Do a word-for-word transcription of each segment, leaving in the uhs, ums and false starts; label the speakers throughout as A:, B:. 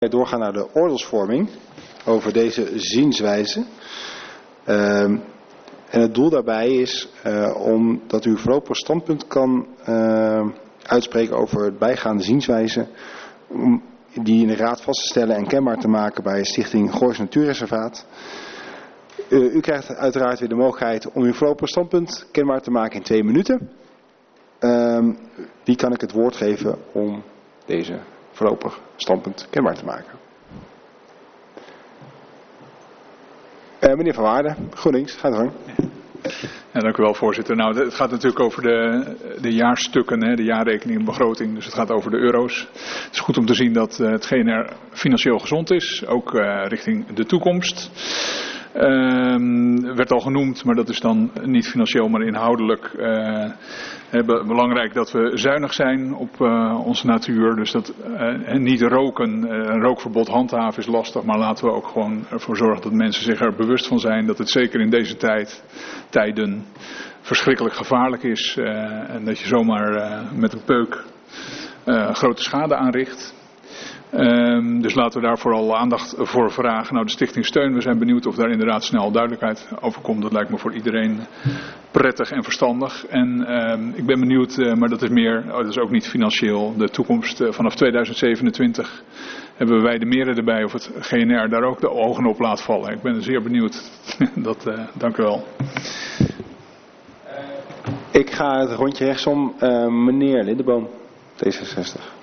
A: Doorgaan naar de oordeelsvorming over deze zienswijze. Uh, en het doel daarbij is uh, om dat u voorlopig standpunt kan uh, uitspreken over het bijgaande zienswijze. Om die in de raad vast te stellen en kenbaar te maken bij Stichting Goors Natuurreservaat. Uh, u krijgt uiteraard weer de mogelijkheid om uw voorlopig standpunt kenbaar te maken in twee minuten. Uh, wie kan ik het woord geven om deze voorlopig standpunt kenbaar te maken? Uh, meneer Van Waarden, GroenLinks, ga gang.
B: Ja, dank u wel, voorzitter. Nou, het gaat natuurlijk over de, de jaarstukken, hè, de jaarrekening en begroting. Dus het gaat over de euro's. Het is goed om te zien dat uh, het G N R financieel gezond is, ook uh, richting de toekomst. Um, werd al genoemd, maar dat is dan niet financieel, maar inhoudelijk uh, belangrijk dat we zuinig zijn op uh, onze natuur. Dus dat uh, niet roken, uh, een rookverbod handhaven is lastig, maar laten we ook gewoon ervoor zorgen dat mensen zich er bewust van zijn dat het zeker in deze tijd, tijden verschrikkelijk gevaarlijk is uh, en dat je zomaar uh, met een peuk uh, grote schade aanricht. Um, dus laten we daar vooral aandacht voor vragen. Nou, de Stichting Steun, we zijn benieuwd of daar inderdaad snel duidelijkheid over komt. Dat lijkt me voor iedereen prettig en verstandig. En um, ik ben benieuwd, uh, maar dat is meer, oh, dat is ook niet financieel, de toekomst. Uh, vanaf tweeduizend zevenentwintig hebben wij de meren erbij of het G N R daar ook de ogen op laat vallen. Ik ben zeer benieuwd. dat, uh, dank u wel.
A: Ik ga het rondje rechtsom. Uh, meneer Lindeboom, D zesenzestig.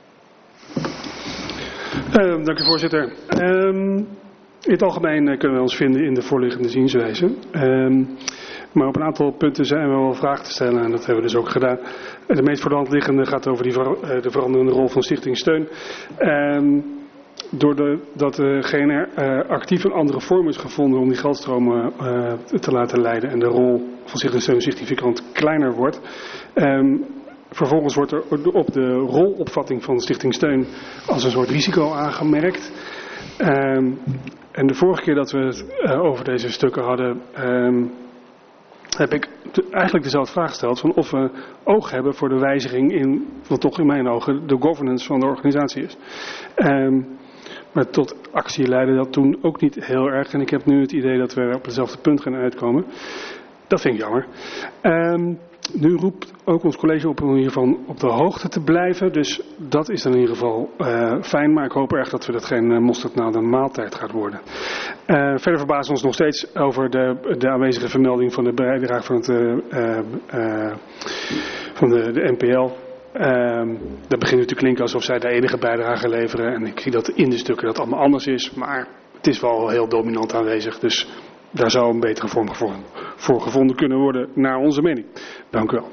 C: Uh, dank u, voorzitter. Um, in het algemeen uh, kunnen we ons vinden in de voorliggende zienswijze. Um, maar op een aantal punten zijn we wel vragen te stellen en dat hebben we dus ook gedaan. De meest voor de hand liggende gaat over die ver, uh, de veranderende rol van Stichting Steun. Um, Doordat de G N R uh, actief een andere vorm is gevonden om die geldstromen uh, te laten leiden en de rol van Stichting Steun significant kleiner wordt. Um, Vervolgens wordt er op de rolopvatting van de Stichting Steun als een soort risico aangemerkt. Um, en de vorige keer dat we het uh, over deze stukken hadden, um, heb ik te, eigenlijk dezelfde vraag gesteld van of we oog hebben voor de wijziging in, wat toch in mijn ogen de governance van de organisatie is. Um, maar tot actie leidde dat toen ook niet heel erg en ik heb nu het idee dat we op hetzelfde punt gaan uitkomen. Dat vind ik jammer. Um, Nu roept ook ons college op om hiervan op de hoogte te blijven. Dus dat is dan in ieder geval uh, fijn. Maar ik hoop erg dat we dat geen uh, mosterd na de maaltijd gaat worden. Uh, verder verbazen we ons nog steeds over de, de aanwezige vermelding van de bijdrage van, het, uh, uh, van de, de N P L. Uh, dat begint nu te klinken alsof zij de enige bijdrage leveren. En ik zie dat in de stukken dat allemaal anders is. Maar het is wel heel dominant aanwezig. Dus daar zou een betere vorm voor gevonden kunnen worden, naar onze mening. Dank u wel.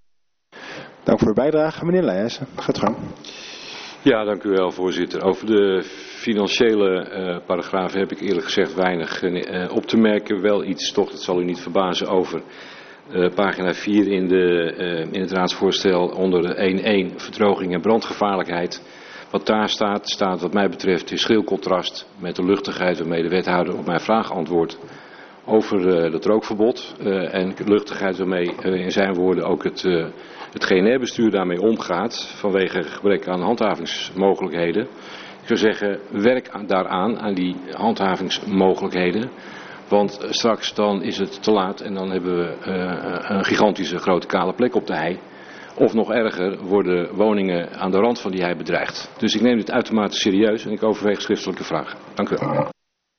A: Dank voor de bijdrage. Meneer Leijers, gaat gang.
D: Ja, dank u wel, voorzitter. Over de financiële uh, paragrafen heb ik eerlijk gezegd weinig uh, op te merken. Wel iets, toch, dat zal u niet verbazen, over uh, pagina vier in, de, uh, in het raadsvoorstel onder de één één verdroging en brandgevaarlijkheid. Wat daar staat, staat wat mij betreft in schril contrast met de luchtigheid waarmee de wethouder op mijn vraag antwoordt over uh, dat rookverbod. Uh, en de luchtigheid waarmee uh, in zijn woorden ook het, uh, het G N R-bestuur daarmee omgaat vanwege gebrek aan handhavingsmogelijkheden. Ik zou zeggen, werk aan, daaraan, aan die handhavingsmogelijkheden. Want uh, straks dan is het te laat en dan hebben we uh, een gigantische grote kale plek op de hei. Of nog erger, worden woningen aan de rand van die hei bedreigd. Dus ik neem dit uitermate serieus en ik overweeg schriftelijke vragen. Dank u wel.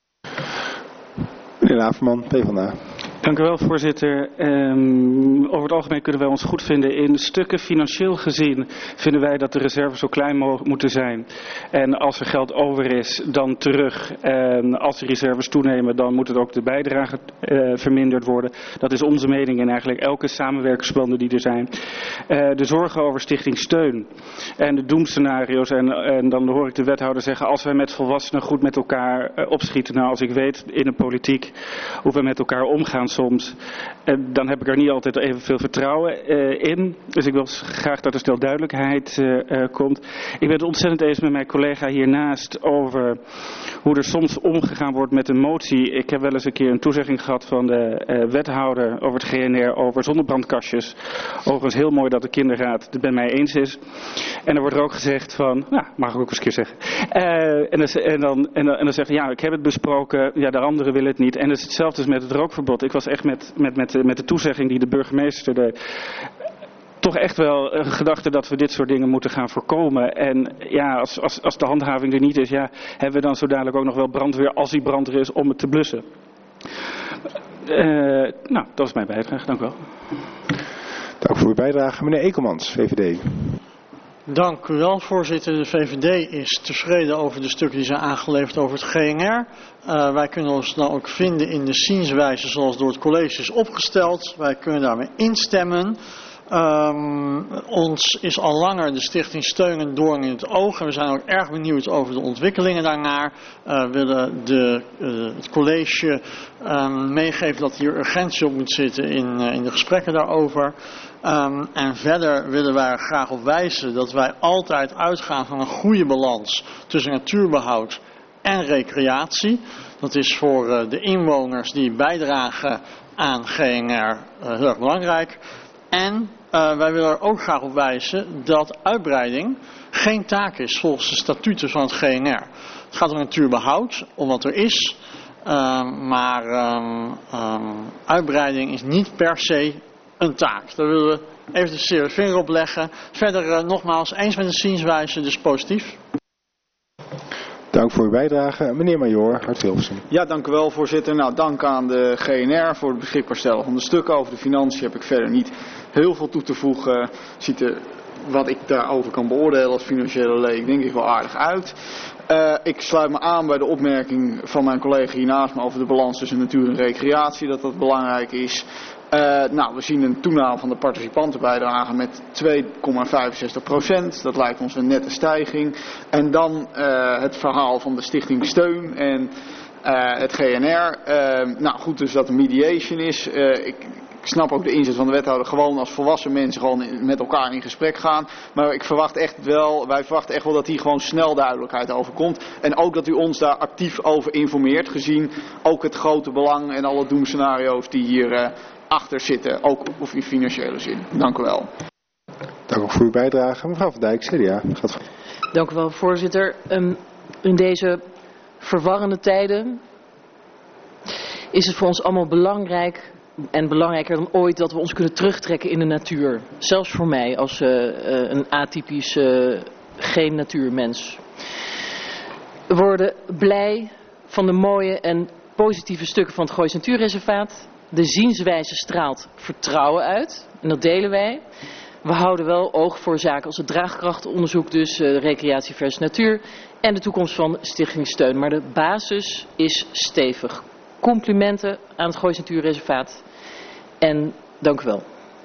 A: Meneer Laverman, PvdA.
E: Dank u wel, voorzitter. Um, over het algemeen kunnen wij ons goed vinden in stukken. Financieel gezien vinden wij dat de reserves zo klein mogelijk moeten zijn. En als er geld over is, dan terug. En als de reserves toenemen, dan moet het ook de bijdrage uh, verminderd worden. Dat is onze mening in eigenlijk elke samenwerkingsplannen die er zijn. Uh, de zorgen over Stichting Steun en de doemscenario's. En, en dan hoor ik de wethouder zeggen, als wij met volwassenen goed met elkaar uh, opschieten. Nou, als ik weet in de politiek hoe we met elkaar omgaan, soms, uh, dan heb ik er niet altijd evenveel vertrouwen uh, in. Dus ik wil graag dat er snel duidelijkheid uh, uh, komt. Ik ben het ontzettend eens met mijn collega hiernaast over hoe er soms omgegaan wordt met een motie. Ik heb wel eens een keer een toezegging gehad van de uh, wethouder over het G N R over zonnebrandkastjes. Overigens heel mooi dat de kinderraad het met mij eens is. En er wordt er ook gezegd van, nou, mag ik ook eens een keer zeggen. Uh, en, dan, en, dan, en, dan, en dan zeggen, ja, ik heb het besproken, ja, de anderen willen het niet. En het is hetzelfde met het rookverbod. Ik was echt met, met, met, met de toezegging die de burgemeester deed, toch echt wel een gedachte dat we dit soort dingen moeten gaan voorkomen. En ja, als, als, als de handhaving er niet is, ja, hebben we dan zo dadelijk ook nog wel brandweer als die brand er is om het te blussen. Uh, nou, dat is mijn bijdrage. Dank u wel.
A: Dank voor uw bijdrage. Meneer Ekelmans, V V D.
F: Dank u wel, voorzitter. De V V D is tevreden over de stukken die zijn aangeleverd over het G N R. Uh, wij kunnen ons dan ook vinden in de zienswijze zoals door het college is opgesteld. Wij kunnen daarmee instemmen. Um, ons is al langer de Stichting Steun een doorn in het oog en we zijn ook erg benieuwd over de ontwikkelingen daarnaar. We uh, willen de, uh, het college um, meegeven dat hier urgentie op moet zitten in, uh, in de gesprekken daarover. Um, en verder willen wij er graag op wijzen dat wij altijd uitgaan van een goede balans tussen natuurbehoud en recreatie. Dat is voor uh, de inwoners die bijdragen aan G N R uh, heel erg belangrijk. En uh, wij willen er ook graag op wijzen dat uitbreiding geen taak is volgens de statuten van het G N R. Het gaat om natuurbehoud, om wat er is. Uh, maar um, um, uitbreiding is niet per se een taak. Daar willen we even de serie vinger op leggen. Verder uh, nogmaals eens met de zienswijze, dus positief.
A: Dank voor uw bijdrage. Meneer Major, Hart Hilversum.
G: Ja, dank u wel, voorzitter. Nou, dank aan de G N R voor het beschikbaar stellen van de stukken. Over de financiën heb ik verder niet heel veel toe te voegen. Ziet er wat ik daarover kan beoordelen als financiële leek, denk ik wel aardig uit. Uh, ik sluit me aan bij de opmerking van mijn collega hiernaast me over de balans tussen natuur en recreatie, dat dat belangrijk is. Uh, nou, we zien een toename van de participantenbijdrage met twee komma vijfenzestig procent. Dat lijkt ons een nette stijging. En dan uh, het verhaal van de Stichting Steun en uh, het G N R. Uh, nou, goed dus dat er mediation is. Uh, ik, ik snap ook de inzet van de wethouder gewoon als volwassen mensen gewoon met elkaar in gesprek gaan. Maar ik verwacht echt wel, wij verwachten echt wel dat hier gewoon snel duidelijkheid over komt. En ook dat u ons daar actief over informeert, gezien ook het grote belang en alle doemscenario's die hier uh, achter zitten, ook of in financiële zin. Dank u wel.
A: Dank ook voor uw bijdrage. Mevrouw van Dijk, C D A. Gaat...
H: Dank u wel, voorzitter. Um, in deze verwarrende tijden is het voor ons allemaal belangrijk en belangrijker dan ooit dat we ons kunnen terugtrekken in de natuur. Zelfs voor mij als uh, uh, een atypisch uh, geen natuurmens. We worden blij van de mooie en positieve stukken van het Goois Natuurreservaat. De zienswijze straalt vertrouwen uit en dat delen wij. We houden wel oog voor zaken als het draagkrachtonderzoek, dus uh, recreatie versus natuur en de toekomst van Stichting Steun. Maar de basis is stevig. Complimenten aan het Goois Natuurreservaat en dank u wel.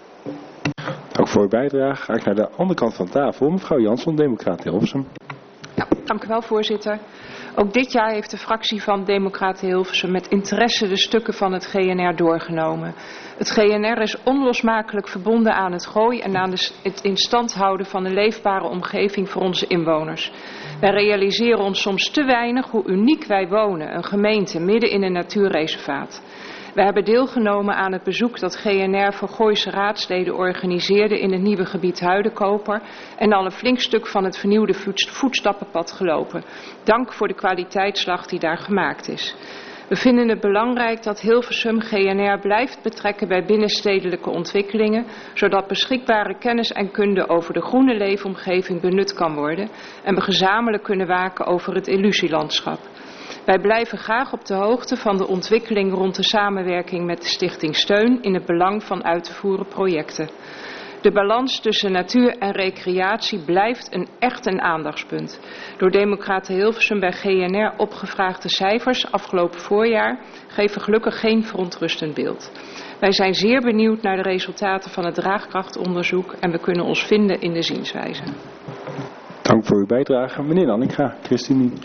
A: Dank voor uw bijdrage. Ga ik naar de andere kant van tafel. Mevrouw Jansson, Democraat Hilversum.
I: Ja, dank u wel, voorzitter. Ook dit jaar heeft de fractie van Democraten Hilversum met interesse de stukken van het G N R doorgenomen. Het G N R is onlosmakelijk verbonden aan het Gooi en aan de, het in stand houden van een leefbare omgeving voor onze inwoners. Wij realiseren ons soms te weinig hoe uniek wij wonen, een gemeente midden in een natuurreservaat. We hebben deelgenomen aan het bezoek dat G N R voor Gooise raadsleden organiseerde in het nieuwe gebied Huidenkoper en al een flink stuk van het vernieuwde voetstappenpad gelopen. Dank voor de kwaliteitsslag die daar gemaakt is. We vinden het belangrijk dat Hilversum G N R blijft betrekken bij binnenstedelijke ontwikkelingen, zodat beschikbare kennis en kunde over de groene leefomgeving benut kan worden en we gezamenlijk kunnen waken over het illusielandschap. Wij blijven graag op de hoogte van de ontwikkeling rond de samenwerking met de Stichting Steun in het belang van uit te voeren projecten. De balans tussen natuur en recreatie blijft een echt een aandachtspunt. Door Democraten Hilversum bij G N R opgevraagde cijfers afgelopen voorjaar geven gelukkig geen verontrustend beeld. Wij zijn zeer benieuwd naar de resultaten van het draagkrachtonderzoek en we kunnen ons vinden in de zienswijze.
A: Dank voor uw bijdrage. Meneer Nanninga, Christine.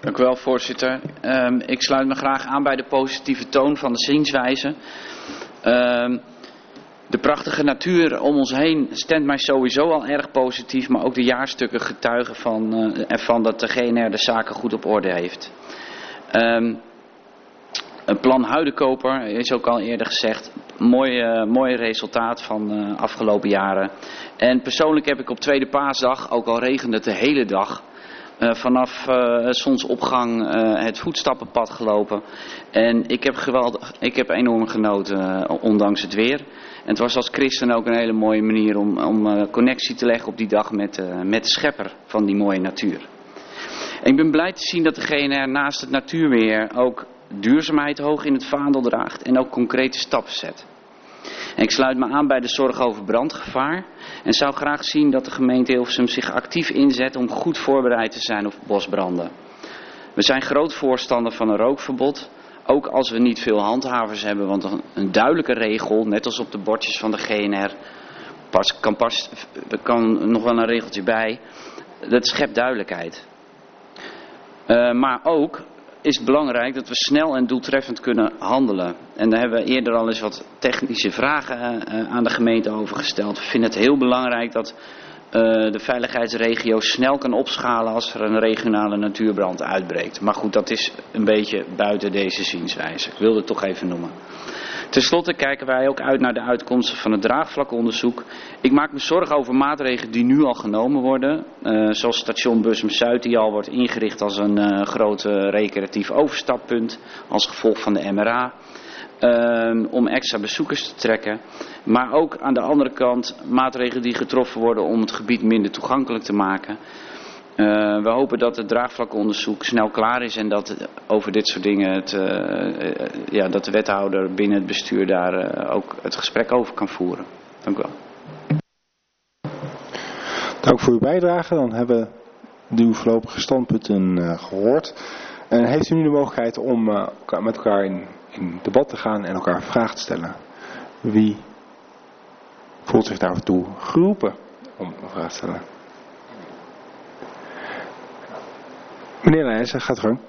J: Dank u wel, voorzitter. Um, ik sluit me graag aan bij de positieve toon van de zienswijze. Um, de prachtige natuur om ons heen stemt mij sowieso al erg positief, maar ook de jaarstukken getuigen van, uh, ervan dat de G N R de zaken goed op orde heeft. Um, een plan Huidenkoper is ook al eerder gezegd. Mooi, uh, mooi resultaat van de uh, afgelopen jaren. En persoonlijk heb ik op tweede paasdag, ook al regende het de hele dag, Uh, vanaf uh, zonsopgang uh, het voetstappenpad gelopen. En ik heb, geweldig, ik heb enorm genoten, uh, ondanks het weer. En het was als christen ook een hele mooie manier om, om uh, connectie te leggen op die dag met, uh, met de schepper van die mooie natuur. En ik ben blij te zien dat de G N R naast het natuurbeheer ook duurzaamheid hoog in het vaandel draagt en ook concrete stappen zet. En ik sluit me aan bij de zorg over brandgevaar en zou graag zien dat de gemeente Hilversum zich actief inzet om goed voorbereid te zijn op bosbranden. We zijn groot voorstander van een rookverbod, ook als we niet veel handhavers hebben, want een duidelijke regel, net als op de bordjes van de G N R, pas, kan, pas, er kan nog wel een regeltje bij, dat schept duidelijkheid. Uh, maar ook is het belangrijk dat we snel en doeltreffend kunnen handelen. En daar hebben we eerder al eens wat technische vragen uh, aan de gemeente over gesteld. We vinden het heel belangrijk dat uh, de veiligheidsregio snel kan opschalen als er een regionale natuurbrand uitbreekt. Maar goed, dat is een beetje buiten deze zienswijze. Ik wilde het toch even noemen. Ten slotte kijken wij ook uit naar de uitkomsten van het draagvlakonderzoek. Ik maak me zorgen over maatregelen die nu al genomen worden. Uh, zoals station Bussum-Zuid die al wordt ingericht als een uh, groot uh, recreatief overstappunt. Als gevolg van de M R A. Uh, om extra bezoekers te trekken. Maar ook aan de andere kant maatregelen die getroffen worden om het gebied minder toegankelijk te maken. Uh, we hopen dat het draagvlakonderzoek snel klaar is en dat over dit soort dingen het, uh, uh, ja, dat de wethouder binnen het bestuur daar uh, ook het gesprek over kan voeren. Dank u wel.
A: Dank voor uw bijdrage. Dan hebben we uw voorlopige standpunten uh, gehoord. En heeft u nu de mogelijkheid om uh, met elkaar in, in debat te gaan en elkaar vragen te stellen? Wie voelt zich daartoe geroepen om een vraag te stellen? Meneer Leijzen, gaat gang.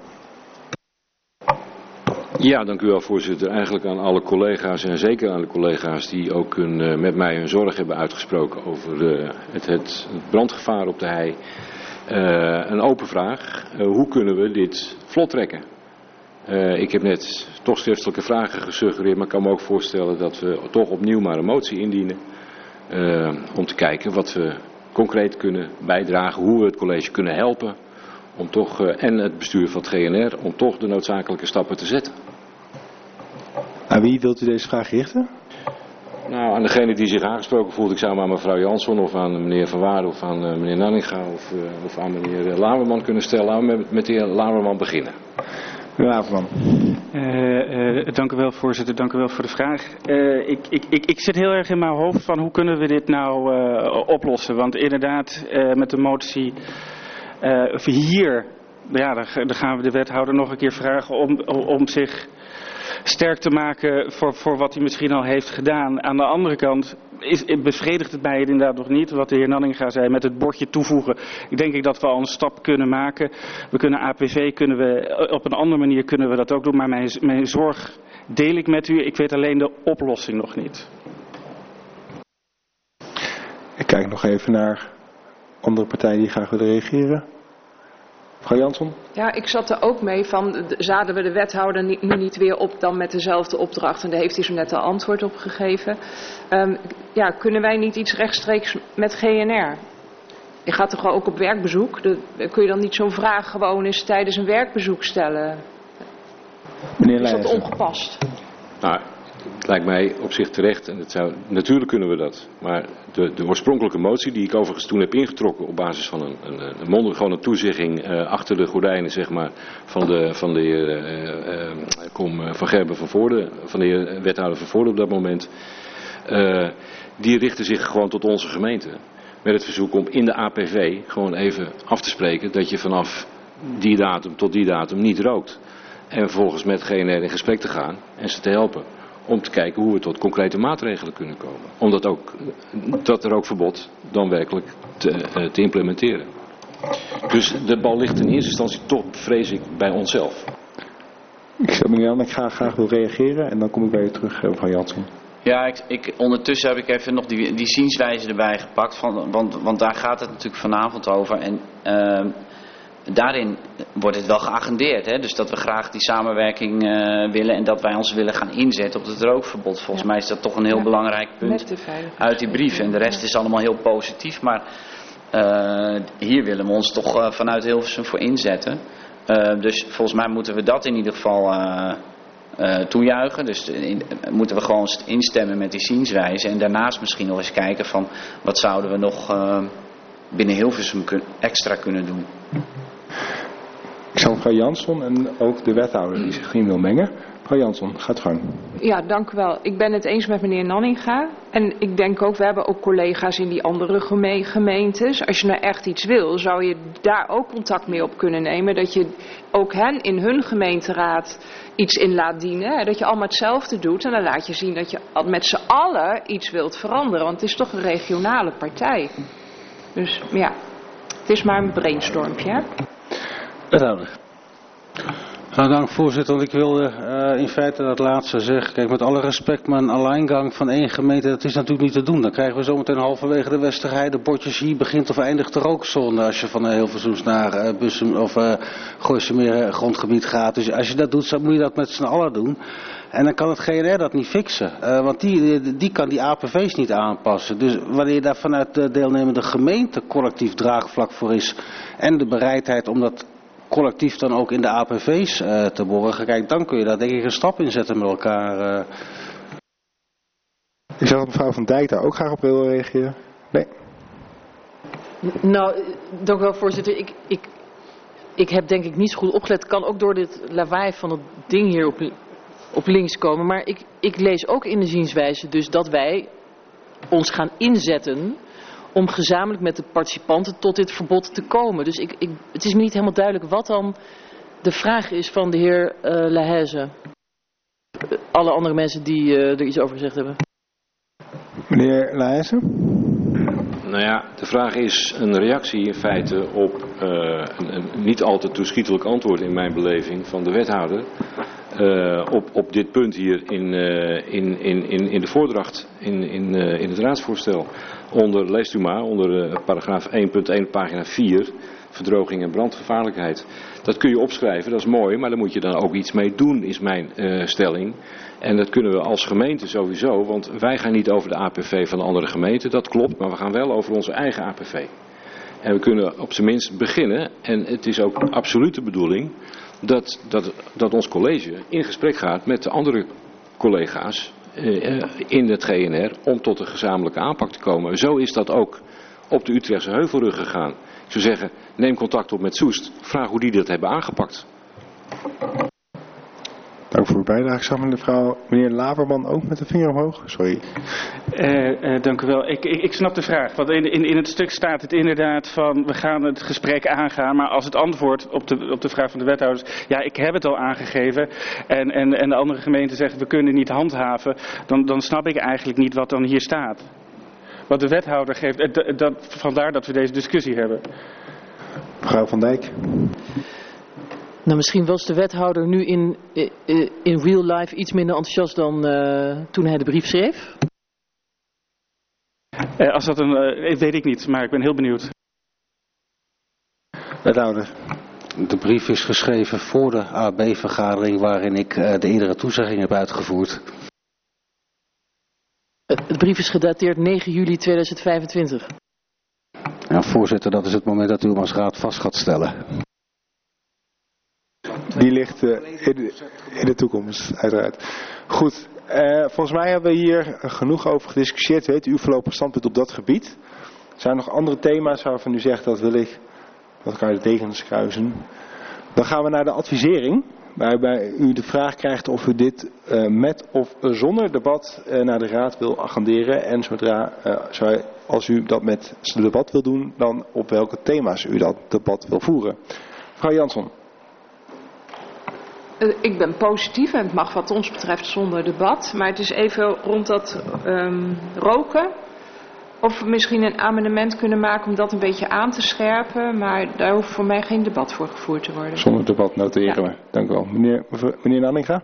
D: Ja, dank u wel, voorzitter. Eigenlijk aan alle collega's en zeker aan de collega's die ook hun, uh, met mij hun zorg hebben uitgesproken over uh, het, het, het brandgevaar op de hei. Uh, een open vraag. Uh, hoe kunnen we dit vlot trekken? Uh, ik heb net toch schriftelijke vragen gesuggereerd, maar ik kan me ook voorstellen dat we toch opnieuw maar een motie indienen. Uh, om te kijken wat we concreet kunnen bijdragen, hoe we het college kunnen helpen. Om toch, uh, en het bestuur van het G N R, om toch de noodzakelijke stappen te zetten.
A: Aan wie wilt u deze vraag richten?
D: Nou, aan degene die zich aangesproken voelt. Ik zou maar aan mevrouw Jansson of aan meneer Van Waarden of aan uh, meneer Nanninga of, uh, of aan meneer uh, Laverman kunnen stellen. Laten we met, met de heer Laverman beginnen.
A: Meneer Laverman.
E: Uh, uh, dank u wel, voorzitter. Dank u wel voor de vraag. Uh, ik, ik, ik, ik zit heel erg in mijn hoofd van hoe kunnen we dit nou uh, oplossen. Want inderdaad, uh, met de motie uh, hier, ja, dan, dan gaan we de wethouder nog een keer vragen om, om zich sterk te maken voor, voor wat hij misschien al heeft gedaan. Aan de andere kant is, bevredigt het mij inderdaad nog niet, wat de heer Nanninga zei, met het bordje toevoegen. Ik denk dat we al een stap kunnen maken. We kunnen A P V, kunnen we, op een andere manier kunnen we dat ook doen, maar mijn, mijn zorg deel ik met u. Ik weet alleen de oplossing nog niet.
A: Ik kijk nog even naar andere partijen die graag willen reageren. Mevrouw Jansson?
I: Ja, ik zat er ook mee van, zaden we de wethouder nu niet weer op dan met dezelfde opdracht? En daar heeft hij zo net al antwoord op gegeven. Um, ja, kunnen wij niet iets rechtstreeks met G N R? Je gaat toch ook op werkbezoek? De, kun je dan niet zo'n vraag gewoon eens tijdens een werkbezoek stellen?
A: Meneer
I: Is dat
A: Leijzen.
I: ongepast?
D: Nou, het lijkt mij op zich terecht. En het zou, natuurlijk kunnen we dat. Maar de, de oorspronkelijke motie die ik overigens toen heb ingetrokken op basis van een, een, een mondig, gewoon een toezegging uh, achter de gordijnen, zeg maar, van de, van de heer uh, uh, Kom van Gerben van Voorde, van de heer wethouder van Voorde op dat moment. Uh, die richtte zich gewoon tot onze gemeente. Met het verzoek om in de A P V gewoon even af te spreken dat je vanaf die datum tot die datum niet rookt. En vervolgens met G N R in gesprek te gaan en ze te helpen. Om te kijken hoe we tot concrete maatregelen kunnen komen. Om dat, ook, dat er ook verbod dan werkelijk te, uh, te implementeren. Dus de bal ligt in eerste instantie toch, vrees ik, bij onszelf.
A: Ik stel me aan, ik ga graag wil reageren en dan kom ik bij je terug, mevrouw Jansen.
J: Ja, ik, ik, ondertussen heb ik even nog die, die zienswijze erbij gepakt, van, want, want daar gaat het natuurlijk vanavond over. En uh, daarin wordt het wel geagendeerd, hè? Dus dat we graag die samenwerking uh, willen en dat wij ons willen gaan inzetten op het rookverbod. Volgens ja. mij is dat toch een heel ja. belangrijk punt uit die brief. En de rest is allemaal heel positief, maar uh, hier willen we ons toch uh, vanuit Hilversum voor inzetten. Uh, dus volgens mij moeten we dat in ieder geval uh, uh, toejuichen. Dus in, moeten we gewoon instemmen met die zienswijze. En daarnaast misschien nog eens kijken van wat zouden we nog uh, binnen Hilversum kun, extra kunnen doen.
A: Ik zal mevrouw Jansson en ook de wethouder die zich niet wil mengen. Mevrouw Jansson, gaat gang.
I: Ja, dank u wel. Ik ben het eens met meneer Nanninga. En ik denk ook, we hebben ook collega's in die andere geme- gemeentes. Als je nou echt iets wil, zou je daar ook contact mee op kunnen nemen. Dat je ook hen in hun gemeenteraad iets in laat dienen. Dat je allemaal hetzelfde doet. En dan laat je zien dat je met z'n allen iets wilt veranderen. Want het is toch een regionale partij. Dus ja, het is maar een brainstormpje. Hè?
K: Wethouder. Nou, dank voorzitter, want ik wilde uh, in feite dat laatste zeggen. Kijk, met alle respect, maar een alleingang van één gemeente, dat is natuurlijk niet te doen. Dan krijgen we zometeen halverwege de Westerheide bordjes, hier begint of eindigt de rookzone als je van uh, Hilversums naar uh, Bussum of uh, Gooisemeer grondgebied gaat. Dus als je dat doet, dan moet je dat met z'n allen doen. En dan kan het G N R dat niet fixen, uh, want die, die, die kan die A P V's niet aanpassen. Dus wanneer daar vanuit de deelnemende gemeente collectief draagvlak voor is en de bereidheid om dat collectief dan ook in de A P V's uh, te borgen, kijk, dan kun je daar denk ik een stap in zetten met elkaar. Uh.
A: Ik zag dat mevrouw Van Dijk daar ook graag op wil reageren. Nee.
H: Nou, dank u wel voorzitter. Ik, ik, ik heb denk ik niet zo goed opgelet. Het kan ook door dit lawaai van het ding hier op, op links komen. Maar ik, ik lees ook in de zienswijze dus dat wij ons gaan inzetten om gezamenlijk met de participanten tot dit verbod te komen. Dus ik, ik, het is me niet helemaal duidelijk wat dan de vraag is van de heer uh, Laheze. Uh, alle andere mensen die uh, er iets over gezegd hebben.
A: Meneer Laheze?
D: Nou ja, de vraag is een reactie in feite op uh, een, een niet al te toeschietelijk antwoord in mijn beleving van de wethouder. Uh, op, op dit punt hier in, uh, in, in, in, in de voordracht, in, in, uh, in het raadsvoorstel. Onder, leest u maar, onder uh, paragraaf één punt één, pagina vier, verdroging en brandgevaarlijkheid. Dat kun je opschrijven, dat is mooi, maar daar moet je dan ook iets mee doen, is mijn uh, stelling. En dat kunnen we als gemeente sowieso, want wij gaan niet over de A P V van de andere gemeenten, dat klopt, maar we gaan wel over onze eigen A P V. En we kunnen op zijn minst beginnen, en het is ook absoluut de bedoeling dat, dat, dat ons college in gesprek gaat met de andere collega's uh, in het G N R om tot een gezamenlijke aanpak te komen. Zo is dat ook op de Utrechtse Heuvelrug gegaan. Ik zou zeggen, neem contact op met Soest, vraag hoe die dat hebben aangepakt.
A: Dank voor uw bijdrage. Ik zag mevrouw, meneer Laverman ook met de vinger omhoog. Sorry.
E: Uh, uh, dank u wel. Ik, ik, ik snap de vraag. Want in, in, in het stuk staat het inderdaad van we gaan het gesprek aangaan. Maar als het antwoord op de, op de vraag van de wethouders, ja, ik heb het al aangegeven. En, en, en de andere gemeente zegt we kunnen niet handhaven. Dan, dan snap ik eigenlijk niet wat dan hier staat. Wat de wethouder geeft. Uh, dat, vandaar dat we deze discussie hebben.
A: Mevrouw Van Dijk.
H: Nou, misschien was de wethouder nu in, in real life iets minder enthousiast dan uh, toen hij de brief schreef.
E: Uh, als dat een, uh, weet ik niet, maar ik ben heel benieuwd.
A: Wethouder.
K: De brief is geschreven voor de A B-vergadering waarin ik uh, de eerdere toezegging heb uitgevoerd.
H: De brief is gedateerd negen juli tweeduizend vijfentwintig.
K: Ja, voorzitter, dat is het moment dat u hem als raad vast gaat stellen.
A: Die ligt uh, in, de, in de toekomst, uiteraard. Goed, uh, volgens mij hebben we hier genoeg over gediscussieerd. Weet u uw voorlopig standpunt op dat gebied? Zijn er nog andere thema's waarvan u zegt dat wil ik, dat kan je de degens kruisen? Dan gaan we naar de advisering, waarbij u de vraag krijgt of u dit uh, met of zonder debat uh, naar de raad wil agenderen. En zodra, uh, als u dat met het debat wil doen, dan op welke thema's u dat debat wil voeren. Mevrouw Jansson.
I: Uh, ik ben positief en het mag wat ons betreft zonder debat. Maar het is even rond dat um, roken. of we misschien een amendement kunnen maken om dat een beetje aan te scherpen. Maar daar hoeft voor mij geen debat voor gevoerd te worden.
A: Zonder debat noteren we.
I: Ja.
A: Dank u wel. Meneer, meneer Nanninga?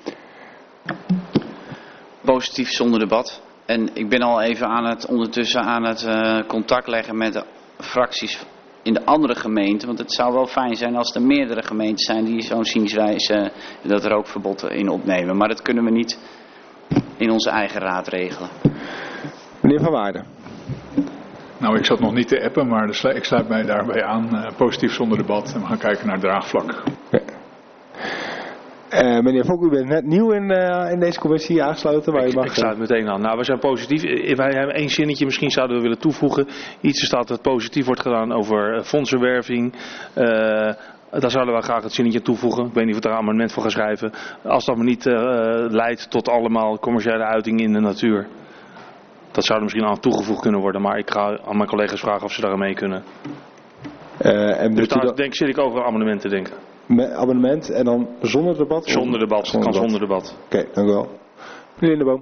J: Positief zonder debat. En ik ben al even aan het, ondertussen aan het uh, contact leggen met de fracties in de andere gemeenten. Want het zou wel fijn zijn als er meerdere gemeenten zijn die zo'n zienswijze, uh, dat rookverbod in opnemen. Maar dat kunnen we niet in onze eigen raad regelen.
A: Meneer Van Waarden.
B: Nou, ik zat nog niet te appen, maar ik sluit mij daarbij aan. Uh, positief zonder debat. En we gaan kijken naar het draagvlak.
A: Ja. Uh, meneer Vonk, u bent net nieuw in, uh, in deze commissie aangesloten. Maar
L: ik,
A: u mag...
L: ik sluit meteen aan. Nou, we zijn positief. Wij hebben één zinnetje, misschien zouden we willen toevoegen. Iets er staat dat positief wordt gedaan over fondsenwerving. Uh, daar zouden we graag het zinnetje toevoegen. Ik weet niet of ik daar een amendement voor ga schrijven. Als dat maar niet uh, leidt tot allemaal commerciële uitingen in de natuur. Dat zou er misschien aan toegevoegd kunnen worden. Maar ik ga aan mijn collega's vragen of ze daar aan mee kunnen.
A: Uh, en
L: dus daar
A: dat...
L: denk, zit ik over een amendement te denken.
A: Met abonnement en dan zonder debat?
L: Zonder debat,
A: zonder
L: kan
A: debat.
L: zonder debat.
A: Oké, okay, dank u wel. Meneer De Boom.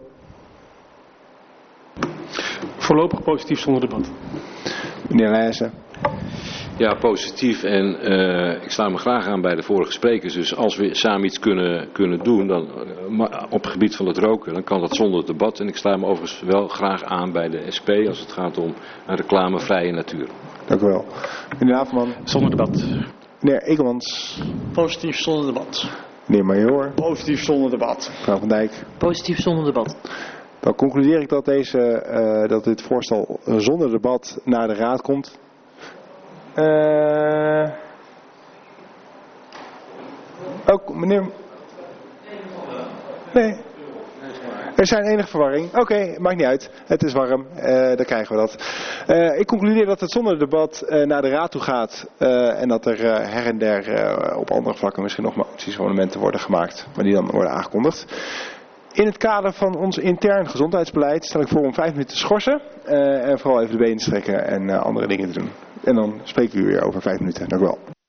C: Voorlopig positief zonder debat.
A: Meneer Leijzen.
D: Ja, positief. En uh, ik sluit me graag aan bij de vorige sprekers. Dus als we samen iets kunnen, kunnen doen dan, uh, op het gebied van het roken, dan kan dat zonder debat. En ik sluit me overigens wel graag aan bij de S P als het gaat om een reclamevrije natuur.
A: Dank u wel. Meneer Haverman.
L: Zonder debat.
A: Meneer Ekelmans.
F: Positief zonder debat.
A: Meneer Major.
G: Positief zonder debat.
A: Mevrouw Van Dijk.
H: Positief zonder debat.
A: Dan concludeer ik dat, deze, uh, dat dit voorstel zonder debat naar de Raad komt. Uh... Ook meneer... Nee. Er zijn enige verwarring. Oké, okay, maakt niet uit. Het is warm. Uh, dan krijgen we dat. Uh, ik concludeer dat het zonder debat uh, naar de Raad toe gaat. Uh, en dat er uh, her en der uh, op andere vlakken misschien nog moties of amendementen worden gemaakt. Maar die dan worden aangekondigd. In het kader van ons intern gezondheidsbeleid stel ik voor om vijf minuten te schorsen. Uh, en vooral even de benen strekken en uh, andere dingen te doen. En dan spreek ik u weer over vijf minuten. Dank u wel.